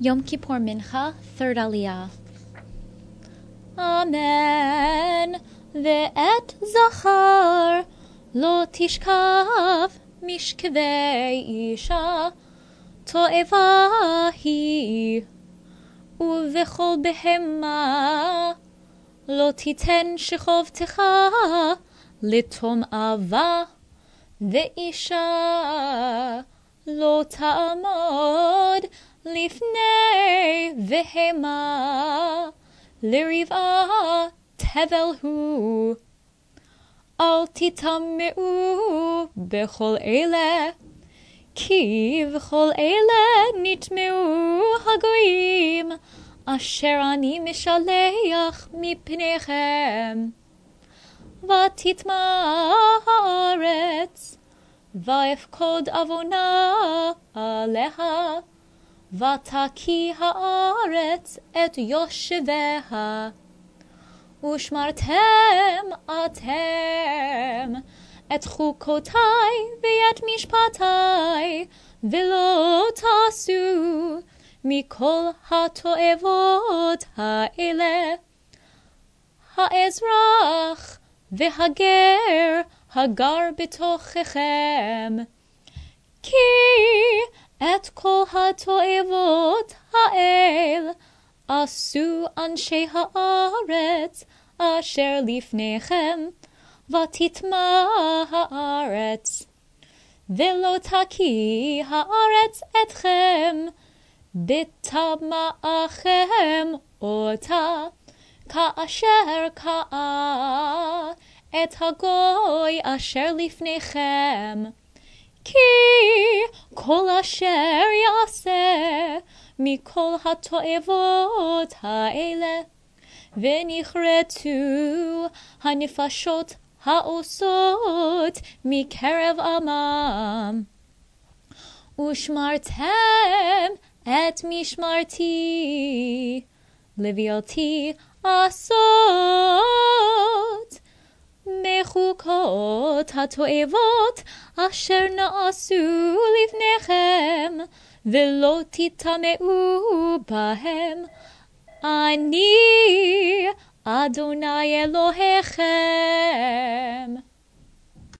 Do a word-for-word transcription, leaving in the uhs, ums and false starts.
Yom Kippur Mincha, third Aliyah. Amen. Ve'et zachar lo tishkav mishkvei isha to'eva hi uvechol behema lo titen shechovtecha litom ava ve'isha lo ta'amod lifnei vehema liriva tevelhu al titameu bechol ele ki v'chol ele nitmeu hagoyim asher ani mishaleach mipnechem vatitma haaretz va'efkod avona aleha ותקיא הארץ את יושביה, ושמרתם אתם את חוקותי ואת משפטי, ולא תעשו מכל התועבות האלה. האזרח והגר הגר בתוככם, כי את כל התועבות האל עשו אנשי הארץ אשר לפניכם, ותטמא הארץ, ולא תקיא הארץ אתכם בטמאכם אותה, כאשר קאה את הגוי אשר לפניכם. כי כל אשר יעשה מכל התועבות האלה, ונכרתו הנפשות העושות מקרב עמם, ושמרתם את משמרתי לביאתי עשות מחוקות התועבות אשר נעשו לפניכם, ולא תטמאו בהם. אני אדוני אלוהיכם.